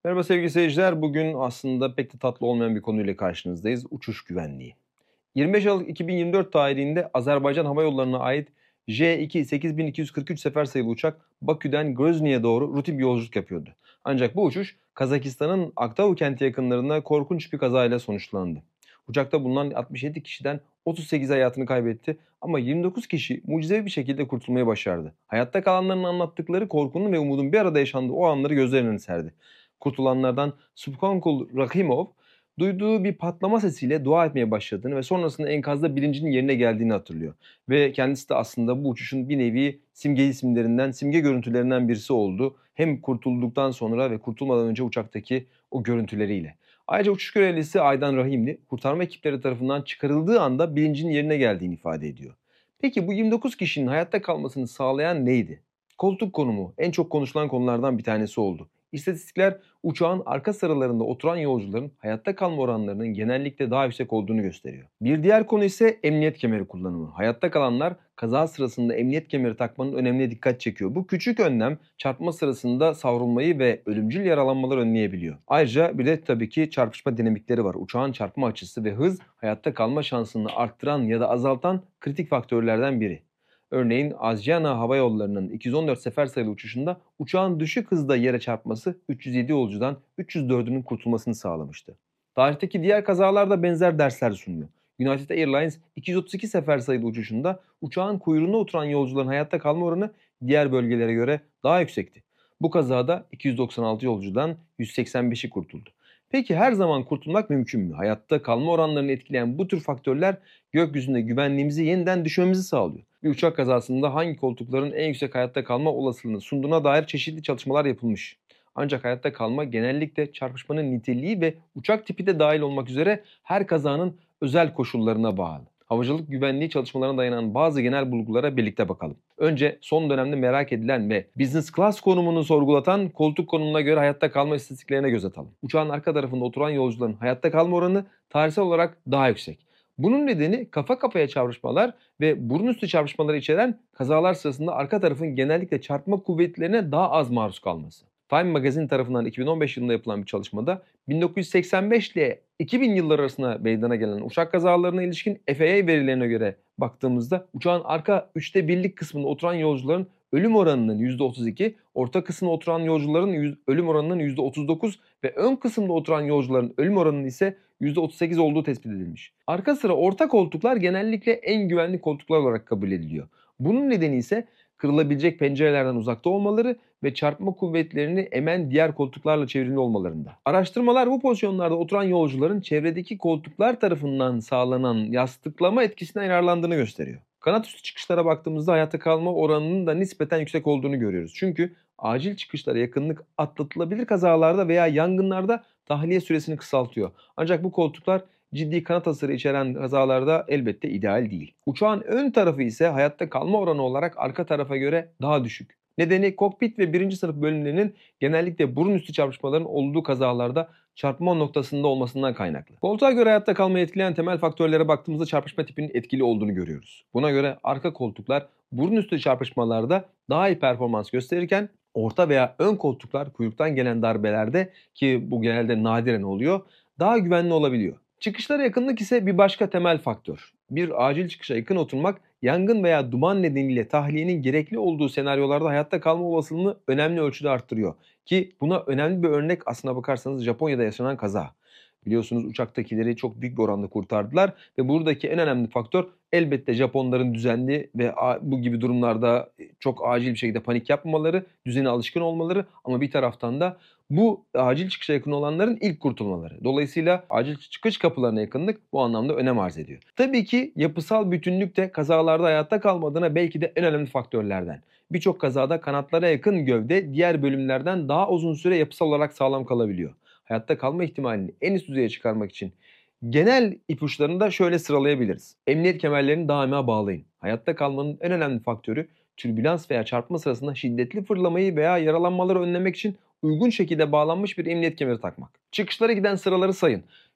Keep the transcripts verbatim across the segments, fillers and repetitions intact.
Merhaba sevgili seyirciler. Bugün aslında pek de tatlı olmayan bir konuyla karşınızdayız. Uçuş güvenliği. yirmi beş Aralık iki bin yirmi dört tarihinde Azerbaycan Hava Yolları'na ait J iki sekiz bin iki yüz kırk üç sefer sayılı uçak Bakü'den Grozny'ye doğru rutin bir yolculuk yapıyordu. Ancak bu uçuş Kazakistan'ın Aktau kenti yakınlarında korkunç bir kazayla sonuçlandı. Uçakta bulunan altmış yedi kişiden otuz sekizi hayatını kaybetti ama yirmi dokuz kişi mucizevi bir şekilde kurtulmayı başardı. Hayatta kalanların anlattıkları korkunun ve umudun bir arada yaşandığı o anları gözlerinin önüne serdi. Kurtulanlardan Subkonkul Rakhimov duyduğu bir patlama sesiyle dua etmeye başladığını ve sonrasında enkazda bilincinin yerine geldiğini hatırlıyor. Ve kendisi de aslında bu uçuşun bir nevi simge isimlerinden, simge görüntülerinden birisi oldu. Hem kurtulduktan sonra ve kurtulmadan önce uçaktaki o görüntüleriyle. Ayrıca uçuş görevlisi Aydan Rahimli, kurtarma ekipleri tarafından çıkarıldığı anda bilincinin yerine geldiğini ifade ediyor. Peki bu yirmi dokuz kişinin hayatta kalmasını sağlayan neydi? Koltuk konumu en çok konuşulan konulardan bir tanesi oldu. İstatistikler uçağın arka sıralarında oturan yolcuların hayatta kalma oranlarının genellikle daha yüksek olduğunu gösteriyor. Bir diğer konu ise emniyet kemeri kullanımı. Hayatta kalanlar kaza sırasında emniyet kemeri takmanın önemine dikkat çekiyor. Bu küçük önlem çarpma sırasında savrulmayı ve ölümcül yaralanmaları önleyebiliyor. Ayrıca bir de tabii ki çarpışma dinamikleri var. Uçağın çarpma açısı ve hız hayatta kalma şansını arttıran ya da azaltan kritik faktörlerden biri. Örneğin Asiana Hava Yolları'nın iki yüz on dört sefer sayılı uçuşunda uçağın düşük hızda yere çarpması üç yüz yedi yolcudan üç yüz dördünün kurtulmasını sağlamıştı. Tarihteki diğer kazalar da benzer dersler sunuyor. United Airlines iki yüz otuz iki sefer sayılı uçuşunda uçağın kuyruğuna oturan yolcuların hayatta kalma oranı diğer bölgelere göre daha yüksekti. Bu kazada iki yüz doksan altı yolcudan yüz seksen beşi kurtuldu. Peki her zaman kurtulmak mümkün mü? Hayatta kalma oranlarını etkileyen bu tür faktörler gökyüzünde güvenliğimizi yeniden düşmemizi sağlıyor. Bir uçak kazasında hangi koltukların en yüksek hayatta kalma olasılığını sunduğuna dair çeşitli çalışmalar yapılmış. Ancak hayatta kalma genellikle çarpışmanın niteliği ve uçak tipi de dahil olmak üzere her kazanın özel koşullarına bağlı. Havacılık güvenliği çalışmalarına dayanan bazı genel bulgulara birlikte bakalım. Önce son dönemde merak edilen ve business class konumunu sorgulatan koltuk konumuna göre hayatta kalma istatistiklerine göz atalım. Uçağın arka tarafında oturan yolcuların hayatta kalma oranı tarihsel olarak daha yüksek. Bunun nedeni kafa kafaya çarpışmalar ve burun üstü çarpışmaları içeren kazalar sırasında arka tarafın genellikle çarpma kuvvetlerine daha az maruz kalması. Time Magazine tarafından iki bin on beş yılında yapılan bir çalışmada bin dokuz yüz seksen beş ile iki bin yılları arasında meydana gelen uçak kazalarına ilişkin F A A verilerine göre baktığımızda uçağın arka üçte birlik kısmında oturan yolcuların ölüm oranının yüzde otuz iki, orta kısımda oturan yolcuların yüz- ölüm oranının yüzde otuz dokuz ve ön kısımda oturan yolcuların ölüm oranının ise yüzde otuz sekiz olduğu tespit edilmiş. Arka sıra orta koltuklar genellikle en güvenli koltuklar olarak kabul ediliyor. Bunun nedeni ise kırılabilecek pencerelerden uzakta olmaları ve çarpma kuvvetlerini emen diğer koltuklarla çevrili olmalarında. Araştırmalar bu pozisyonlarda oturan yolcuların çevredeki koltuklar tarafından sağlanan yastıklama etkisinden yararlandığını gösteriyor. Kanat üstü çıkışlara baktığımızda hayatta kalma oranının da nispeten yüksek olduğunu görüyoruz. Çünkü acil çıkışlara yakınlık atlatılabilir kazalarda veya yangınlarda tahliye süresini kısaltıyor. Ancak bu koltuklar ciddi kanat hasarı içeren kazalarda elbette ideal değil. Uçağın ön tarafı ise hayatta kalma oranı olarak arka tarafa göre daha düşük. Nedeni kokpit ve birinci sınıf bölümlerinin genellikle burun üstü çarpışmaların olduğu kazalarda çarpma noktasında olmasından kaynaklı. Koltuğa göre hayatta kalmayı etkileyen temel faktörlere baktığımızda çarpışma tipinin etkili olduğunu görüyoruz. Buna göre arka koltuklar burun üstü çarpışmalarda daha iyi performans gösterirken orta veya ön koltuklar kuyruktan gelen darbelerde, ki bu genelde nadiren oluyor, daha güvenli olabiliyor. Çıkışlara yakınlık ise bir başka temel faktör. Bir acil çıkışa yakın oturmak, yangın veya duman nedeniyle tahliyenin gerekli olduğu senaryolarda hayatta kalma olasılığını önemli ölçüde arttırıyor. Ki buna önemli bir örnek aslına bakarsanız Japonya'da yaşanan kaza. Biliyorsunuz uçaktakileri çok büyük bir oranda kurtardılar ve buradaki en önemli faktör elbette Japonların düzenli ve bu gibi durumlarda çok acil bir şekilde panik yapmamaları, düzene alışkın olmaları, ama bir taraftan da bu acil çıkışa yakın olanların ilk kurtulmaları. Dolayısıyla acil çıkış kapılarına yakınlık bu anlamda önem arz ediyor. Tabii ki yapısal bütünlük de kazalarda hayatta kalma adına belki de en önemli faktörlerden. Birçok kazada kanatlara yakın gövde diğer bölümlerden daha uzun süre yapısal olarak sağlam kalabiliyor. Hayatta kalma ihtimalini en üst düzeye çıkarmak için genel ipuçlarını da şöyle sıralayabiliriz. Emniyet kemerlerini daima bağlayın. Hayatta kalmanın en önemli faktörü türbülans veya çarpma sırasında şiddetli fırlamayı veya yaralanmaları önlemek için uygun şekilde bağlanmış bir emniyet kemeri takmak. Çıkışlara giden sıraları sayın.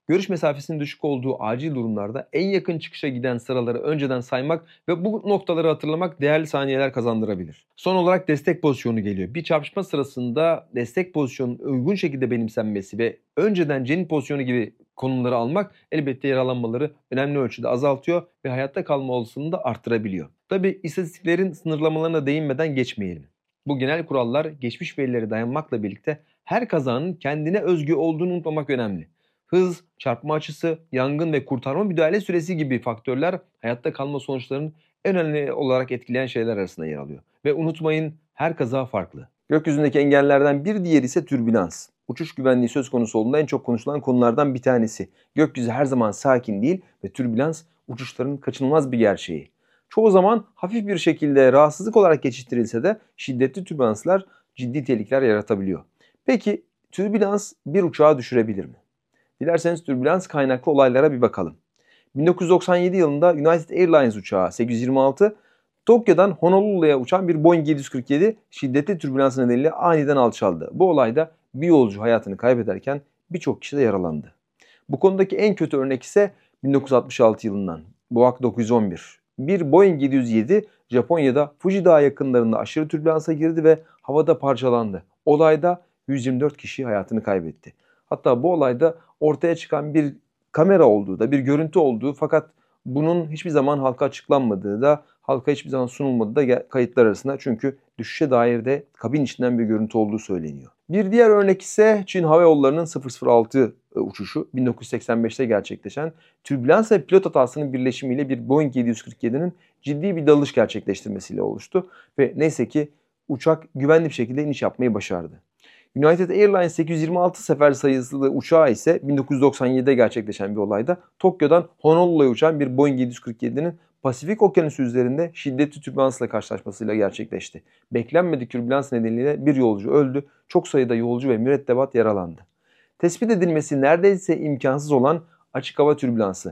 Görüş mesafesinin düşük olduğu acil durumlarda en yakın çıkışa giden sıraları önceden saymak ve bu noktaları hatırlamak değerli saniyeler kazandırabilir. Son olarak destek pozisyonu geliyor. Bir çarpışma sırasında destek pozisyonunun uygun şekilde benimsenmesi ve önceden cenin pozisyonu gibi konumları almak elbette yaralanmaları önemli ölçüde azaltıyor ve hayatta kalma olasılığını da arttırabiliyor. Tabi istatistiklerin sınırlamalarına değinmeden geçmeyelim. Bu genel kurallar geçmiş verilere dayanmakla birlikte her kazanın kendine özgü olduğunu unutmamak önemli. Hız, çarpma açısı, yangın ve kurtarma müdahale süresi gibi faktörler hayatta kalma sonuçlarının en önemli olarak etkileyen şeyler arasında yer alıyor. Ve unutmayın, her kaza farklı. Gökyüzündeki engellerden bir diğeri ise türbülans. Uçuş güvenliği söz konusu olduğunda en çok konuşulan konulardan bir tanesi. Gökyüzü her zaman sakin değil ve türbülans uçuşların kaçınılmaz bir gerçeği. Çoğu zaman hafif bir şekilde rahatsızlık olarak geçiştirilse de şiddetli türbülanslar ciddi tehlikeler yaratabiliyor. Peki türbülans bir uçağı düşürebilir mi? Dilerseniz türbülans kaynaklı olaylara bir bakalım. bin dokuz yüz doksan yedi yılında United Airlines uçağı sekiz yüz yirmi altı Tokyo'dan Honolulu'ya uçan bir Boeing yedi yüz kırk yedi şiddetli türbülans nedeniyle aniden alçaldı. Bu olayda bir yolcu hayatını kaybederken birçok kişi de yaralandı. Bu konudaki en kötü örnek ise bin dokuz yüz altmış altı yılından Boeing dokuz yüz on bir. Bir Boeing yedi yüz yedi Japonya'da Fuji Dağı yakınlarında aşırı türbülansa girdi ve havada parçalandı. Olayda yüz yirmi dört kişi hayatını kaybetti. Hatta bu olayda ortaya çıkan bir kamera olduğu da, bir görüntü olduğu fakat bunun hiçbir zaman halka açıklanmadığı da, halka hiçbir zaman sunulmadığı da kayıtlar arasında. Çünkü düşüşe dair de kabin içinden bir görüntü olduğu söyleniyor. Bir diğer örnek ise Çin Hava Yolları'nın sıfır sıfır altı uçuşu bin dokuz yüz seksen beşte gerçekleşen türbülans ve pilot hatasının birleşimiyle bir Boeing yedi yüz kırk yedinin ciddi bir dalış gerçekleştirmesiyle oluştu ve neyse ki uçak güvenli bir şekilde iniş yapmayı başardı. United Airlines sekiz yüz yirmi altı sefer sayılı uçağı ise bin dokuz yüz doksan yedide gerçekleşen bir olayda Tokyo'dan Honolulu'ya uçan bir Boeing yedi yüz kırk yedinin Pasifik Okyanusu üzerinde şiddetli türbülansla karşılaşmasıyla gerçekleşti. Beklenmedik türbülans nedeniyle bir yolcu öldü, çok sayıda yolcu ve mürettebat yaralandı. Tespit edilmesi neredeyse imkansız olan açık hava türbülansı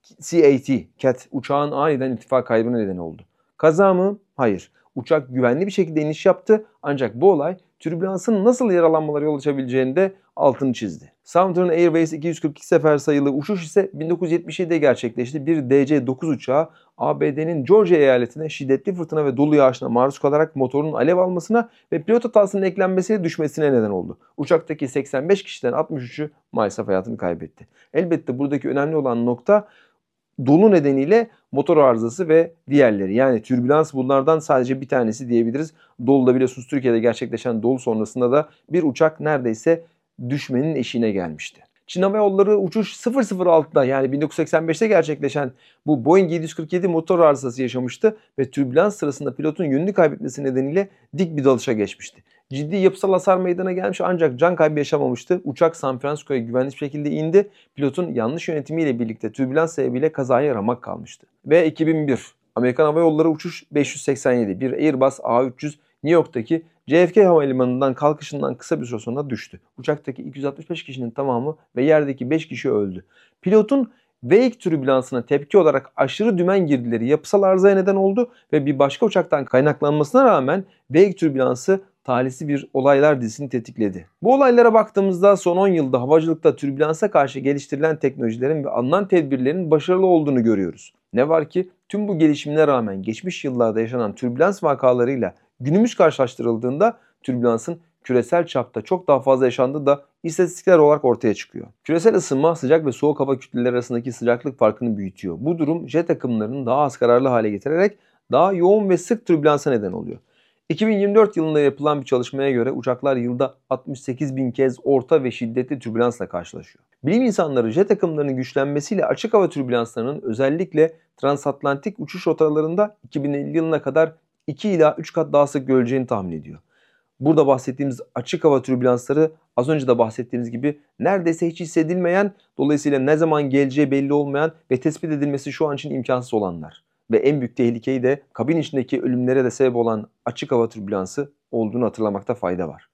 C A T, C A T uçağın aniden irtifa kaybına neden oldu. Kaza mı? Hayır. Uçak güvenli bir şekilde iniş yaptı ancak bu olay türbülansın nasıl yaralanmalara yol açabileceğini de altını çizdi. Southern Airways iki yüz kırk iki sefer sayılı uçuş ise bin dokuz yüz yetmiş yedide gerçekleşti. Bir D C dokuz uçağı A B D'nin Georgia eyaletine şiddetli fırtına ve dolu yağışına maruz kalarak motorun alev almasına ve pilot hatasının eklenmesiyle düşmesine neden oldu. Uçaktaki seksen beş kişiden altmış üçü maalesef hayatını kaybetti. Elbette buradaki önemli olan nokta dolu nedeniyle motor arızası ve diğerleri. Yani türbülans bunlardan sadece bir tanesi diyebiliriz. Dolu'da biliyorsunuz Türkiye'de gerçekleşen dolu sonrasında da bir uçak neredeyse düşmenin eşiğine gelmişti. Çin Hava Yolları uçuş sıfır sıfır altıda yani bin dokuz yüz seksen beşte gerçekleşen bu Boeing yedi yüz kırk yedi motor arızası yaşamıştı ve türbülans sırasında pilotun yönünü kaybetmesi nedeniyle dik bir dalışa geçmişti. Ciddi yapısal hasar meydana gelmiş ancak can kaybı yaşamamıştı. Uçak San Francisco'ya güvenli bir şekilde indi. Pilotun yanlış yönetimiyle birlikte türbülans sebebiyle kazaya ramak kalmıştı. Ve iki bin bir Amerikan Hava Yolları uçuş beş yüz seksen yedi bir Airbus A üç yüz New York'taki J F K Havalimanı'ndan kalkışından kısa bir süre sonra düştü. Uçaktaki iki yüz altmış beş kişinin tamamı ve yerdeki beş kişi öldü. Pilotun Wake türbülansına tepki olarak aşırı dümen girdileri yapısal arızaya neden oldu ve bir başka uçaktan kaynaklanmasına rağmen Wake türbülansı talihsiz bir olaylar dizisini tetikledi. Bu olaylara baktığımızda son on yılda havacılıkta türbülansa karşı geliştirilen teknolojilerin ve alınan tedbirlerin başarılı olduğunu görüyoruz. Ne var ki tüm bu gelişimine rağmen geçmiş yıllarda yaşanan türbülans vakalarıyla günümüz karşılaştırıldığında türbülansın küresel çapta çok daha fazla yaşandığı da istatistikler olarak ortaya çıkıyor. Küresel ısınma sıcak ve soğuk hava kütleleri arasındaki sıcaklık farkını büyütüyor. Bu durum jet akımlarını daha az kararlı hale getirerek daha yoğun ve sık türbülansa neden oluyor. iki bin yirmi dört yılında yapılan bir çalışmaya göre uçaklar yılda altmış sekiz bin kez orta ve şiddetli türbülansla karşılaşıyor. Bilim insanları jet akımlarının güçlenmesiyle açık hava türbülanslarının özellikle transatlantik uçuş rotalarında iki bin elli yılına kadar iki ila üç kat daha sık görüleceğini tahmin ediyor. Burada bahsettiğimiz açık hava türbülansları az önce de bahsettiğimiz gibi neredeyse hiç hissedilmeyen, dolayısıyla ne zaman geleceği belli olmayan ve tespit edilmesi şu an için imkansız olanlar. Ve en büyük tehlikeyi de kabin içindeki ölümlere de sebep olan açık hava türbülansı olduğunu hatırlamakta fayda var.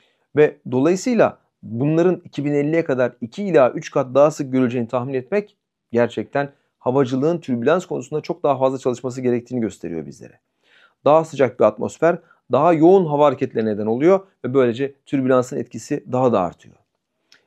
Ve dolayısıyla bunların iki bin elliye kadar iki ila üç kat daha sık görüleceğini tahmin etmek gerçekten havacılığın türbülans konusunda çok daha fazla çalışması gerektiğini gösteriyor bizlere. Daha sıcak bir atmosfer, daha yoğun hava hareketleri neden oluyor ve böylece türbülansın etkisi daha da artıyor.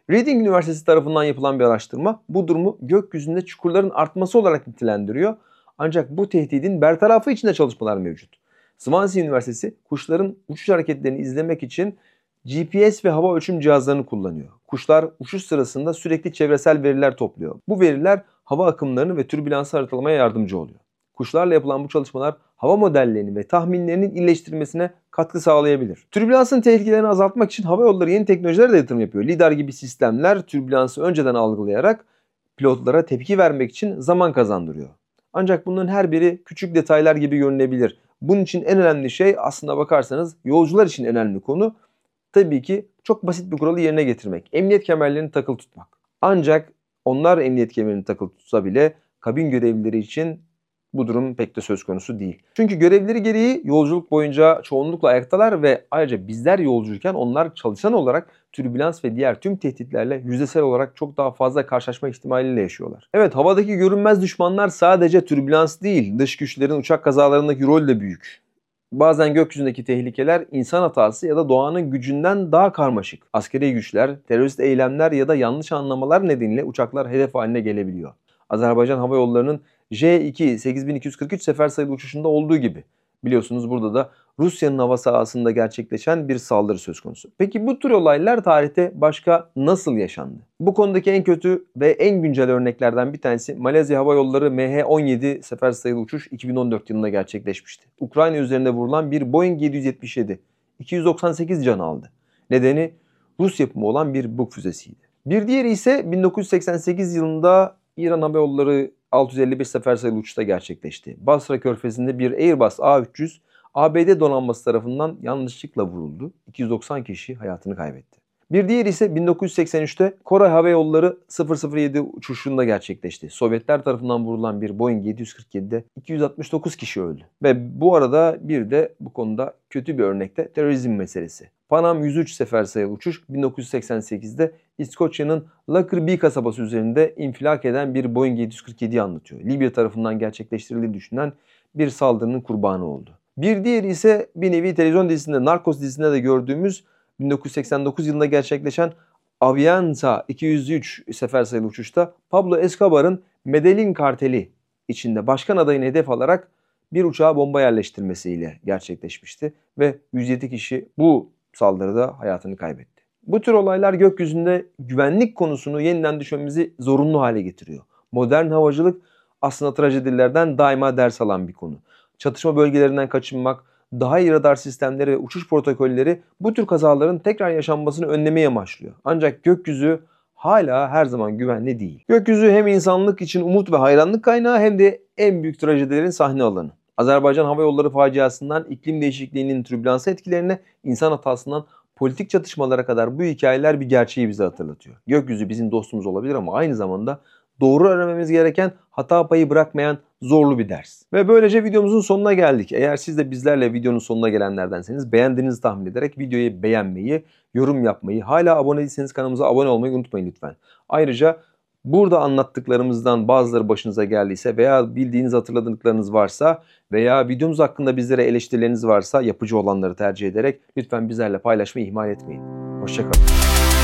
Reading Üniversitesi tarafından yapılan bir araştırma bu durumu gökyüzünde çukurların artması olarak nitelendiriyor. Ancak bu tehdidin bertarafı için de çalışmalar mevcut. Swansea Üniversitesi kuşların uçuş hareketlerini izlemek için G P S ve hava ölçüm cihazlarını kullanıyor. Kuşlar uçuş sırasında sürekli çevresel veriler topluyor. Bu veriler hava akımlarını ve türbülansı haritalamaya yardımcı oluyor. Kuşlarla yapılan bu çalışmalar hava modellerini ve tahminlerinin iyileştirilmesine katkı sağlayabilir. Türbülansın tehlikelerini azaltmak için hava yolları yeni teknolojilere de yatırım yapıyor. LiDAR gibi sistemler türbülansı önceden algılayarak pilotlara tepki vermek için zaman kazandırıyor. Ancak bunların her biri küçük detaylar gibi görünebilir. Bunun için en önemli şey, aslına bakarsanız yolcular için önemli konu, tabii ki çok basit bir kuralı yerine getirmek. Emniyet kemerlerini takılı tutmak. Ancak onlar emniyet kemerini takılı tutsa bile kabin görevlileri için bu durum pek de söz konusu değil. Çünkü görevleri gereği yolculuk boyunca çoğunlukla ayaktalar ve ayrıca bizler yolcuyken onlar çalışan olarak türbülans ve diğer tüm tehditlerle yüzdesel olarak çok daha fazla karşılaşma ihtimaliyle yaşıyorlar. Evet, havadaki görünmez düşmanlar sadece türbülans değil, dış güçlerin uçak kazalarındaki rol de büyük. Bazen gökyüzündeki tehlikeler insan hatası ya da doğanın gücünden daha karmaşık. Askeri güçler, terörist eylemler ya da yanlış anlamalar nedeniyle uçaklar hedef haline gelebiliyor. Azerbaycan Hava Yolları'nın J iki sekiz bin iki yüz kırk üç sefer sayılı uçuşunda olduğu gibi. Biliyorsunuz burada da Rusya'nın hava sahasında gerçekleşen bir saldırı söz konusu. Peki bu tür olaylar tarihte başka nasıl yaşandı? Bu konudaki en kötü ve en güncel örneklerden bir tanesi Malezya Hava Yolları M H on yedi sefer sayılı uçuş iki bin on dört yılında gerçekleşmişti. Ukrayna üzerinde vurulan bir Boeing yedi yüz yetmiş yedi iki yüz doksan sekiz can aldı. Nedeni Rus yapımı olan bir Buk füzesiydi. Bir diğeri ise bin dokuz yüz seksen sekiz yılında İran Hava Yolları altı yüz elli beş sefer sayılı uçuşta gerçekleşti. Basra Körfezi'nde bir Airbus A üç yüz A B D donanması tarafından yanlışlıkla vuruldu. iki yüz doksan kişi hayatını kaybetti. Bir diğeri ise bin dokuz yüz seksen üçte Kore Hava Yolları sıfır sıfır yedi uçuşunda gerçekleşti. Sovyetler tarafından vurulan bir Boeing yedi yüz kırk yedide iki yüz altmış dokuz kişi öldü. Ve bu arada bir de bu konuda kötü bir örnekte terörizm meselesi. Panam yüz üç sefer sayılı uçuş bin dokuz yüz seksen sekizde İskoçya'nın Lockerbie kasabası üzerinde infilak eden bir Boeing yedi yüz kırk yediyi anlatıyor. Libya tarafından gerçekleştirildiği düşünülen bir saldırının kurbanı oldu. Bir diğeri ise bir nevi televizyon dizisinde, Narcos dizisinde de gördüğümüz bin dokuz yüz seksen dokuz yılında gerçekleşen Avianca iki yüz üç sefer sayılı uçuşta Pablo Escobar'ın Medellin karteli içinde başkan adayını hedef alarak bir uçağa bomba yerleştirmesiyle gerçekleşmişti ve yüz yedi kişi bu saldırıda hayatını kaybetti. Bu tür olaylar gökyüzünde güvenlik konusunu yeniden düşünmemizi zorunlu hale getiriyor. Modern havacılık aslında trajedilerden daima ders alan bir konu. Çatışma bölgelerinden kaçınmak, daha iyi radar sistemleri ve uçuş protokolleri bu tür kazaların tekrar yaşanmasını önlemeye amaçlıyor. Ancak gökyüzü hala her zaman güvenli değil. Gökyüzü hem insanlık için umut ve hayranlık kaynağı hem de en büyük trajedilerin sahne alanı. Azerbaycan Hava Yolları faciasından iklim değişikliğinin türbülansı etkilerine, insan hatasından politik çatışmalara kadar bu hikayeler bir gerçeği bize hatırlatıyor. Gökyüzü bizim dostumuz olabilir ama aynı zamanda doğru öğrenmemiz gereken, hata payı bırakmayan zorlu bir ders. Ve böylece videomuzun sonuna geldik. Eğer siz de bizlerle videonun sonuna gelenlerdenseniz beğendiğinizi tahmin ederek videoyu beğenmeyi, yorum yapmayı, hala abone değilseniz kanalımıza abone olmayı unutmayın lütfen. Ayrıca burada anlattıklarımızdan bazıları başınıza geldiyse veya bildiğiniz, hatırladıklarınız varsa veya videomuz hakkında bizlere eleştirileriniz varsa yapıcı olanları tercih ederek lütfen bizlerle paylaşmayı ihmal etmeyin. Hoşça kalın.